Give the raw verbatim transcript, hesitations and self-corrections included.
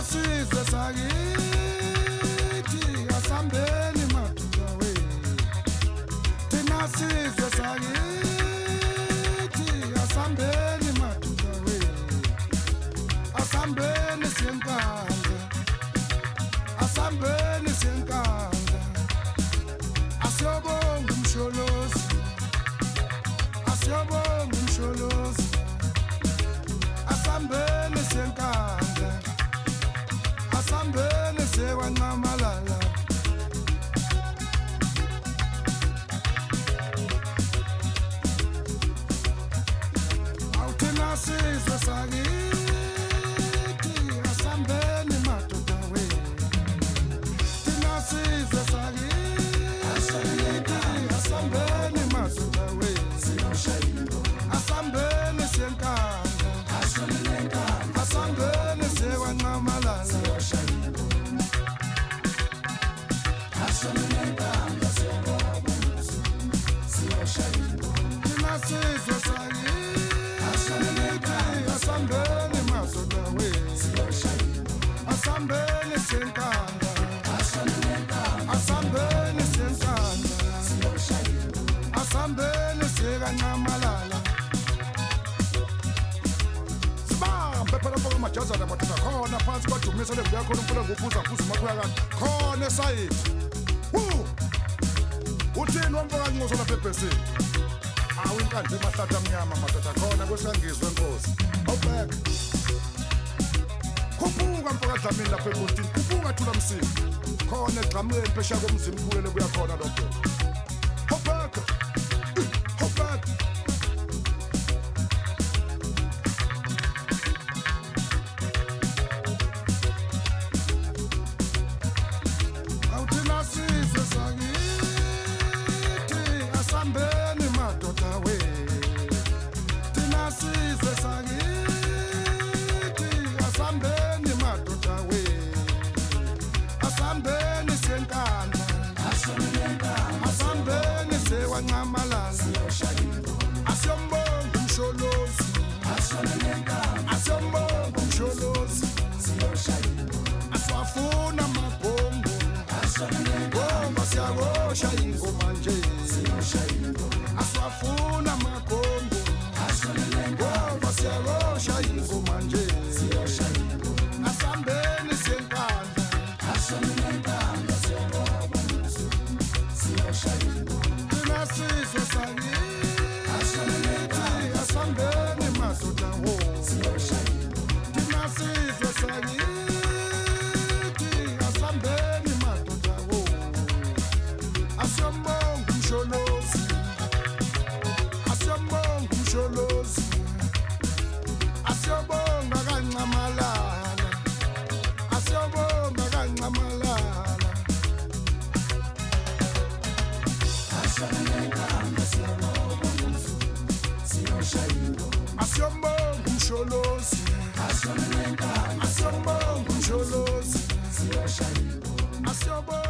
Sizwe sakithi asambeni madoda we, thina sizwe sakithi asambeni madoda we, asambeni senkandla, asambeni senkandla, asiyobonga umsholozi, asiyobonga umsholozi, asambeni senkandla, asambeni sewancamalala. Awuthina sizwe sakithi asambeni madoda we, thina sizwe sakithi asambeni madoda we, asambeni senkandla, asambeni sewancamalala. Thina sizwe sakithi asambeni madoda we, asambeni senkandla, asambeni senkandla, asambeni sekancamalala. Sibambe phela bonke amajazana madoda khona phansi badumise le yakho uNkulunkulu nguphuza phuza makuya kanti khona esayithi. Wu! Uthini wamfoka Ncoso lapha ebhesini? Awu inkandla emahlata amnyama madoda khona kwesangizwe enkosi. Awubheka. Khuphuka mfoka Dlamini lapha ebuntini, khuphuka thula msini. Khona egqamweni phesha komzimkhulu kuya khona lokho. Awubheka. Awubheka. Awuthina sizwe sakithi asambeni madoda we, thina sizwe sakithi asambeni madoda we, asambeni senkandla, asambeni sewancamalala. Asiyombonga umsholozi, asiyombonga umsholozi, asiwafuna amabhongo, ngoba siyakosha ingoma nje, asiwafuna amabhongo, ngoba siyakosha ingoma nje, asambeni senkandla, thina sizwe sakithi asambeni madoda wo, thina sizwe sakithi asambeni madoda wo, asiyombonga umsholozi, asiyombonga umsholozi, asiyobonga kancamalala, asiyobonga kancamalala. Asiyombonga umsholozi, asiyombonga umsholozi, asiyobonga